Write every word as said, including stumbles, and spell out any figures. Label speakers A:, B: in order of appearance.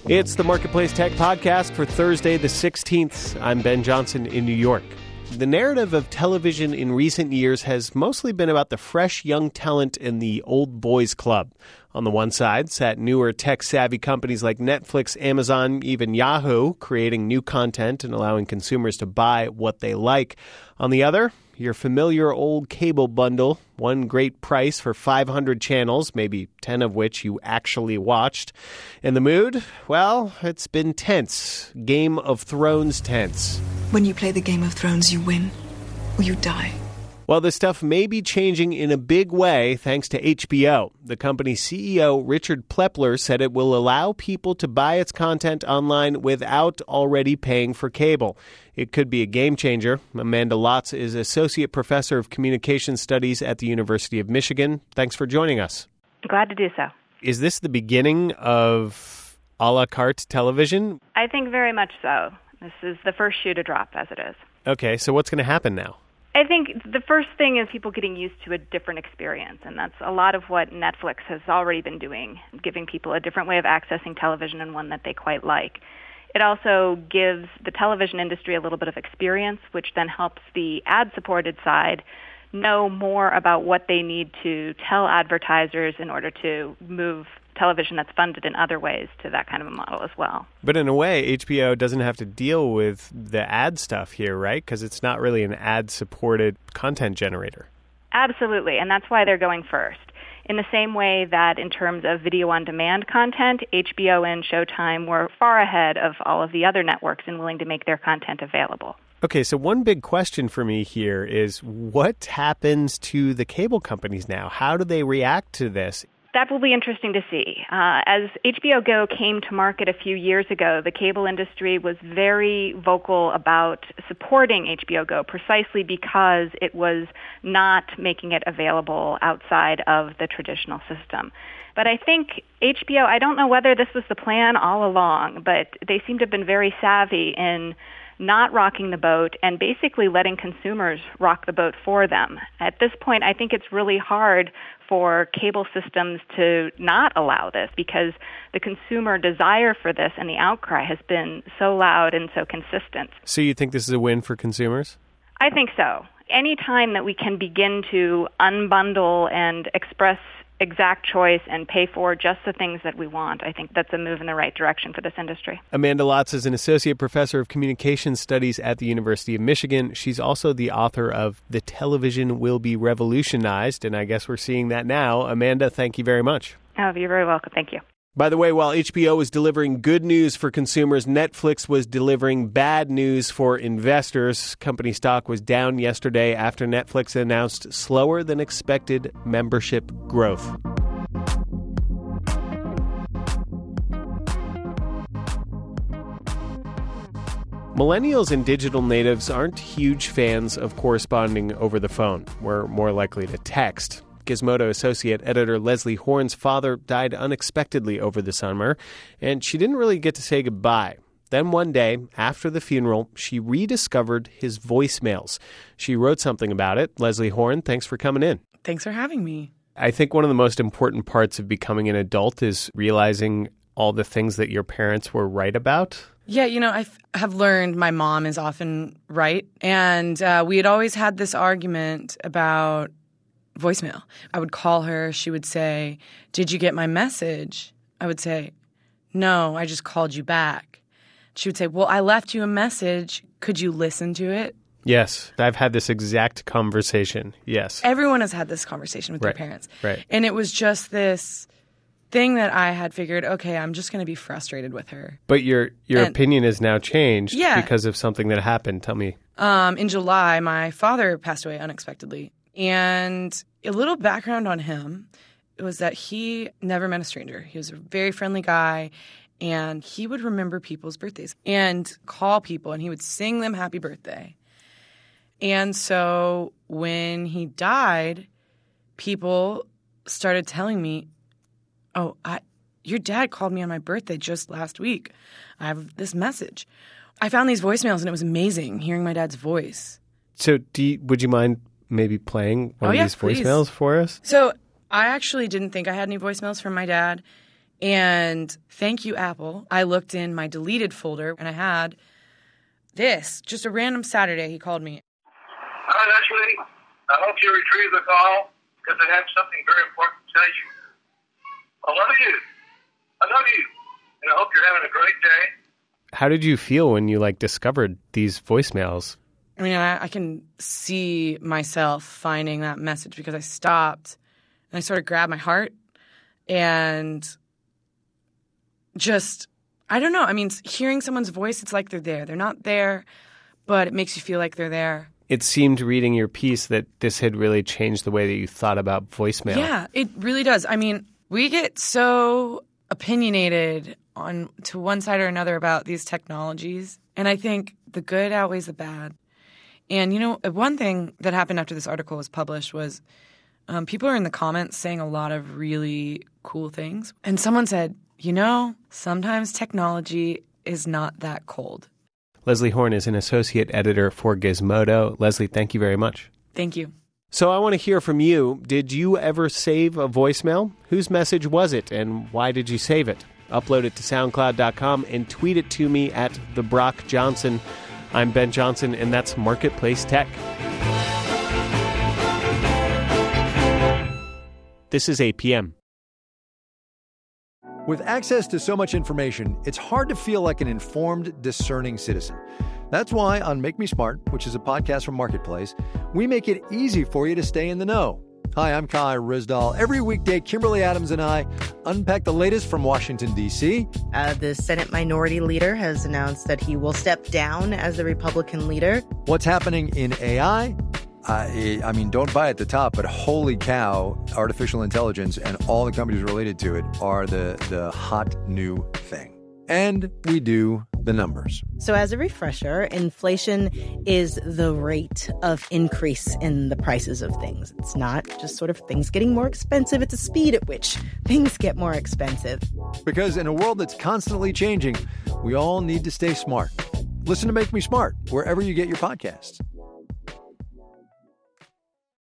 A: It's the Marketplace Tech Podcast for Thursday the sixteenth. I'm Ben Johnson in New York. The narrative of television in recent years has mostly been about the fresh young talent in the old boys club. On the one side sat newer tech-savvy companies like Netflix, Amazon, even Yahoo, creating new content and allowing consumers to buy what they like. On the other, your familiar old cable bundle, one great price for five hundred channels, maybe ten of which you actually watched. And the mood? Well, it's been tense. Game of Thrones tense.
B: When you play the Game of Thrones, you win or you die.
A: Well, this stuff may be changing in a big way thanks to H B O. The company's C E O, Richard Plepler, said it will allow people to buy its content online without already paying for cable. It could be a game changer. Amanda Lotz is Associate Professor of Communication Studies at the University of Michigan. Thanks for joining us.
C: Glad to do so.
A: Is this the beginning of a la carte television?
C: I think very much so. This is the first shoe to drop, as it is.
A: Okay, so what's going to happen now?
C: I think the first thing is people getting used to a different experience, and that's a lot of what Netflix has already been doing, giving people a different way of accessing television and one that they quite like. It also gives the television industry a little bit of experience, which then helps the ad-supported side know more about what they need to tell advertisers in order to move television that's funded in other ways to that kind of a model as well.
A: But in a way, H B O doesn't have to deal with the ad stuff here, right? Because it's not really an ad-supported content generator.
C: Absolutely, and that's why they're going first. In the same way that in terms of video-on-demand content, H B O and Showtime were far ahead of all of the other networks in willing to make their content available.
A: Okay, so one big question for me here is what happens to the cable companies now? How do they react to this?
C: That will be interesting to see. Uh, as H B O Go came to market a few years ago, the cable industry was very vocal about supporting H B O Go precisely because it was not making it available outside of the traditional system. But I think H B O, I don't know whether this was the plan all along, but they seem to have been very savvy in not rocking the boat and basically letting consumers rock the boat for them. At this point, I think it's really hard for cable systems to not allow this because the consumer desire for this and the outcry has been so loud and so consistent.
A: So you think this is a win for consumers?
C: I think so. Any time that we can begin to unbundle and express exact choice and pay for just the things that we want, I think that's a move in the right direction for this industry.
A: Amanda Lotz is an Associate Professor of Communication Studies at the University of Michigan. She's also the author of The Television Will Be Revolutionized, and I guess we're seeing that now. Amanda, thank you very much.
C: Oh, you're very welcome. Thank you.
A: By the way, while H B O was delivering good news for consumers, Netflix was delivering bad news for investors. Company stock was down yesterday after Netflix announced slower than expected membership growth. Millennials and digital natives aren't huge fans of corresponding over the phone. We're more likely to text. Gizmodo Associate Editor Leslie Horn's father died unexpectedly over the summer, and she didn't really get to say goodbye. Then one day, after the funeral, she rediscovered his voicemails. She wrote something about it. Leslie Horn, thanks for coming in.
D: Thanks for having me.
A: I think one of the most important parts of becoming an adult is realizing all the things that your parents were right about.
D: Yeah, you know, I have learned my mom is often right, and uh, we had always had this argument about voicemail. I would call her. She would say, "Did you get my message?" I would say, "No, I just called you back." She would say, "Well, I left you a message. Could you listen to it?"
A: Yes, I've had this exact conversation. Yes.
D: Everyone has had this conversation with
A: right.
D: their parents.
A: Right.
D: And it was just this thing that I had figured, okay, I'm just going to be frustrated with her.
A: But your your
D: and,
A: opinion has now changed
D: yeah.
A: because of something that happened. Tell me.
D: Um, in July, my father passed away unexpectedly. And a little background on him was that he never met a stranger. He was a very friendly guy, and he would remember people's birthdays and call people, and he would sing them happy birthday. And so when he died, people started telling me, oh, I, your dad called me on my birthday just last week. I have this message. I found these voicemails, and it was amazing hearing my dad's voice.
A: So do you, would you mind maybe playing one
D: oh,
A: of
D: yeah,
A: these
D: please.
A: voicemails for us?
D: So I actually didn't think I had any voicemails from my dad. And thank you, Apple. I looked in my deleted folder, and I had this. Just a random Saturday, he called me.
E: Hi, Leslie. I hope you retrieve the call because I have something very important to tell you. I love you. I love you. And I hope you're having a great day.
A: How did you feel when you, like, discovered these voicemails?
D: I mean, I, I can see myself finding that message because I stopped and I sort of grabbed my heart and just, I don't know. I mean, hearing someone's voice, it's like they're there. They're not there, but it makes you feel like they're there.
A: It seemed reading your piece that this had really changed the way that you thought about voicemail.
D: Yeah, it really does. I mean, we get so opinionated on to one side or another about these technologies, and I think the good outweighs the bad. And, you know, one thing that happened after this article was published was um, people are in the comments saying a lot of really cool things. And someone said, you know, sometimes technology is not that cold.
A: Leslie Horn is an associate editor for Gizmodo. Leslie, thank you very much.
D: Thank you.
A: So I want to hear from you. Did you ever save a voicemail? Whose message was it, and why did you save it? Upload it to SoundCloud dot com and tweet it to me at the Brock Johnson. I'm Ben Johnson, and that's Marketplace Tech. This is eight p.m.
F: With access to so much information, it's hard to feel like an informed, discerning citizen. That's why on Make Me Smart, which is a podcast from Marketplace, we make it easy for you to stay in the know. Hi, I'm Kai Rizdal. Every weekday, Kimberly Adams and I unpack the latest from Washington, D C.
G: Uh, the Senate Minority Leader has announced that he will step down as the Republican leader.
F: What's happening in A I? I, I mean, don't buy at the top, but holy cow, artificial intelligence and all the companies related to it are the, the hot new thing. And we do the numbers.
G: So as a refresher, inflation is the rate of increase in the prices of things. It's not just sort of things getting more expensive. It's the speed at which things get more expensive.
F: Because in a world that's constantly changing, we all need to stay smart. Listen to Make Me Smart wherever you get your podcasts.